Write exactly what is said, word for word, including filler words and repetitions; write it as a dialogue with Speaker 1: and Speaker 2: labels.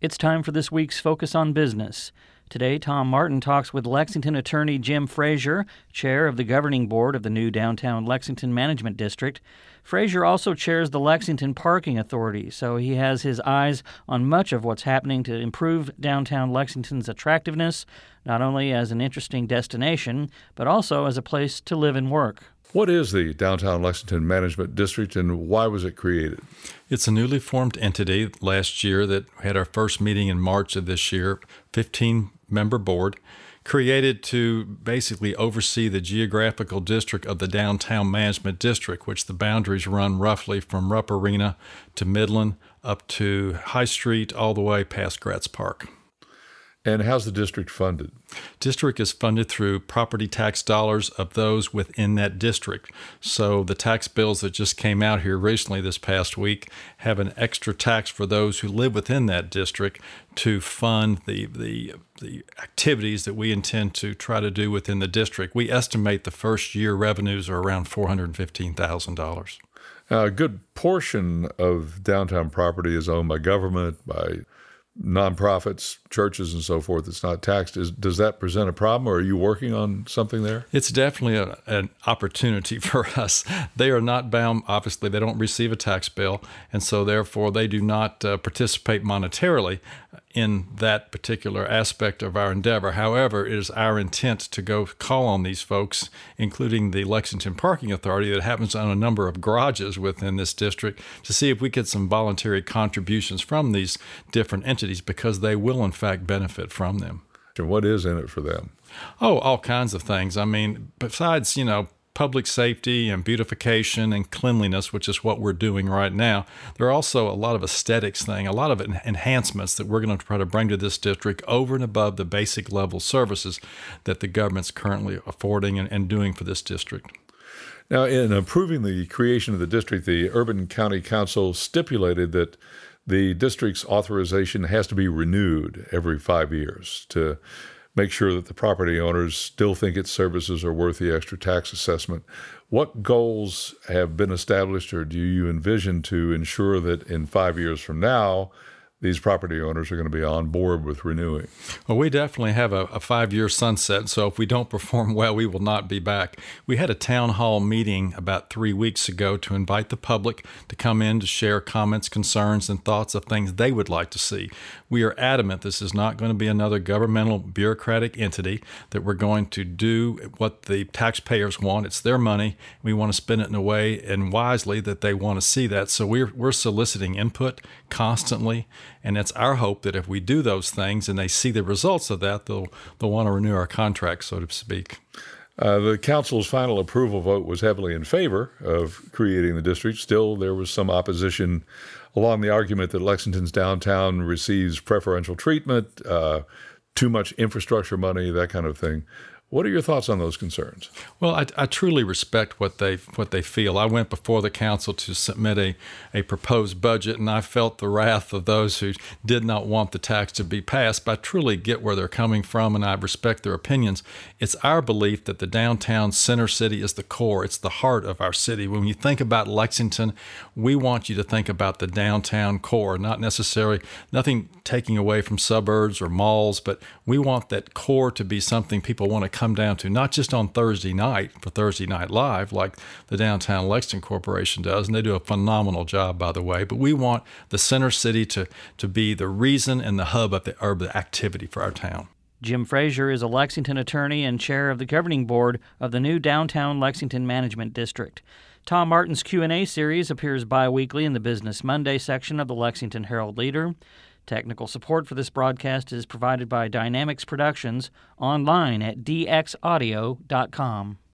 Speaker 1: It's time for this week's Focus on Business. Today, Tom Martin talks with Lexington attorney Jim Frazier, chair of the governing board of the new Downtown Lexington Management District. Frazier also chairs the Lexington Parking Authority, so he has his eyes on much of what's happening to improve downtown Lexington's attractiveness, not only as an interesting destination, but also as a place to live and work.
Speaker 2: What is the Downtown Lexington Management District and why was it created?
Speaker 3: It's a newly formed entity last year that had our first meeting in March of this year, fifteen-member board, created to basically oversee the geographical district of the Downtown Management District, which the boundaries run roughly from Rupp Arena to Midland up to High Street all the way past Gratz Park.
Speaker 2: And how's the district funded?
Speaker 3: District is funded through property tax dollars of those within that district. So the tax bills that just came out here recently this past week have an extra tax for those who live within that district to fund the the the activities that we intend to try to do within the district. We estimate the first year revenues are around four hundred fifteen thousand dollars.
Speaker 2: Now, a good portion of downtown property is owned by government, by nonprofits, churches, and so forth. It's not taxed. Is, does that present a problem, or are you working on something there?
Speaker 3: It's definitely a, an opportunity for us. They are not bound, obviously. They don't receive a tax bill, and so therefore they do not uh, participate monetarily in that particular aspect of our endeavor. However, it is our intent to go call on these folks, including the Lexington Parking Authority that happens to own a number of garages within this district, to see if we get some voluntary contributions from these different entities, because they will in fact benefit from them.
Speaker 2: And what is in it for them?
Speaker 3: Oh, all kinds of things. I mean, besides, you know, public safety and beautification and cleanliness, which is what we're doing right now, there are also a lot of aesthetics thing, a lot of enhancements that we're going to try to bring to this district over and above the basic level services that the government's currently affording and, and doing for this district.
Speaker 2: Now, in approving the creation of the district, the Urban County Council stipulated that the district's authorization has to be renewed every five years to make sure that the property owners still think its services are worth the extra tax assessment. What goals have been established, or do you envision to ensure that in five years from now, these property owners are going to be on board with renewing?
Speaker 3: Well, we definitely have a, a five-year sunset, so if we don't perform well, we will not be back. We had a town hall meeting about three weeks ago to invite the public to come in to share comments, concerns, and thoughts of things they would like to see. We are adamant this is not going to be another governmental bureaucratic entity, that we're going to do what the taxpayers want. It's their money. We want to spend it in a way and wisely that they want to see that. So we're, we're soliciting input constantly. And it's our hope that if we do those things and they see the results of that, they'll they'll want to renew our contract, so to speak.
Speaker 2: Uh, the council's final approval vote was heavily in favor of creating the district. Still, there was some opposition along the argument that Lexington's downtown receives preferential treatment, uh, too much infrastructure money, that kind of thing. What are your thoughts on those concerns?
Speaker 3: Well, I, I truly respect what they what they feel. I went before the council to submit a, a proposed budget, and I felt the wrath of those who did not want the tax to be passed, but I truly get where they're coming from, and I respect their opinions. It's our belief that the downtown center city is the core. It's the heart of our city. When you think about Lexington, we want you to think about the downtown core, not necessarily, nothing taking away from suburbs or malls, but we want that core to be something people want to come come down to, not just on Thursday night for Thursday Night Live like the Downtown Lexington Corporation does, and they do a phenomenal job, by the way, but we want the center city to, to be the reason and the hub of the urban activity for our town.
Speaker 1: Jim Frazier is a Lexington attorney and chair of the governing board of the new Downtown Lexington Management District. Tom Martin's Q and A series appears bi-weekly in the Business Monday section of the Lexington Herald-Leader. Technical support for this broadcast is provided by Dynamics Productions, online at d x audio dot com.